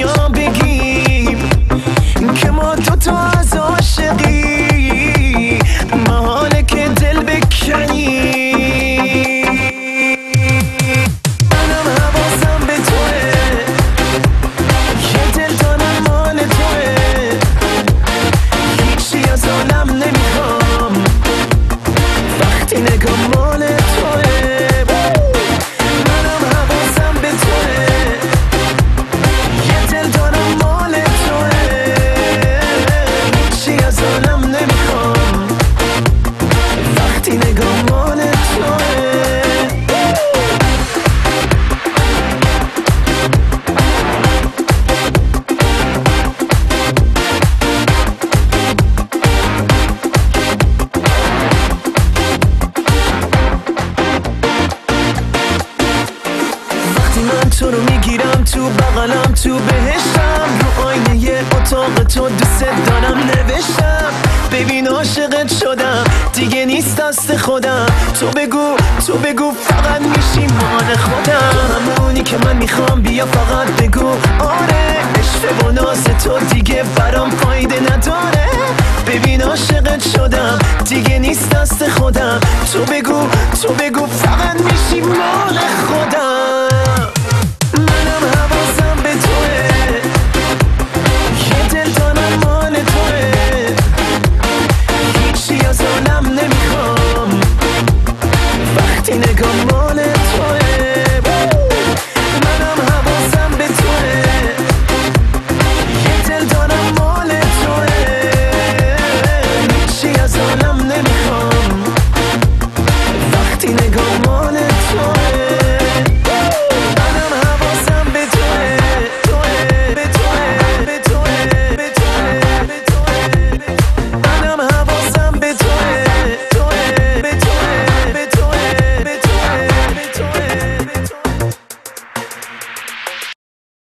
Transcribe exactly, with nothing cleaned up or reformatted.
دنیا بگیم که ما دوتا از عاشقی محاله که دل بکنیم. منم حواسم به توه، یه دل دارم مال توه، هیچی از عالم نمیخوام وقتی نگاه مال توه. منم حواسم به توه، یه دل دارم مال توه، هیچی از عالم نمیخوام وقتی نگاه مال توه. وقتی من تو رو میگیرم تو بغلم تو بهشتم، رو آینه یه اتاق تو دوست دارم نوشتم. ببین عاشقت شدم دیگه نیست دست خودم، تو بگو تو بگو فقط میشی مال خودم. همونی که من میخوام بیا فقط بگو آره، عشق و ناز تو دیگه برام فایده نداره. ببین عاشقت شدم دیگه نیست دست خودم، تو بگو تو بگو فقط میشی مال خودم.